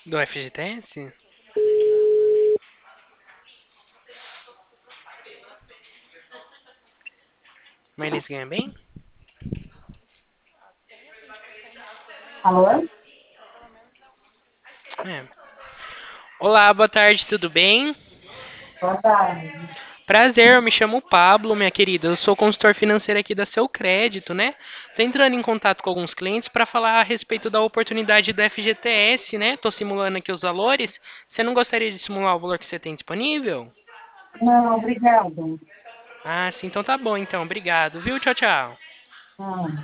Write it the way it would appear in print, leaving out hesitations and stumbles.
Do FGTS? Mas eles ganham bem? Alô? É. Olá, boa tarde, tudo bem? Boa tarde. Prazer, eu me chamo Pablo, minha querida. Eu sou consultor financeiro aqui da Seu Crédito, né? Tô entrando em contato com alguns clientes para falar a respeito da oportunidade do FGTS, né? Tô simulando aqui os valores. Você não gostaria de simular o valor que você tem disponível? Não, obrigada. Ah, sim, então tá bom, então. Obrigado, viu? Tchau, tchau. Ah.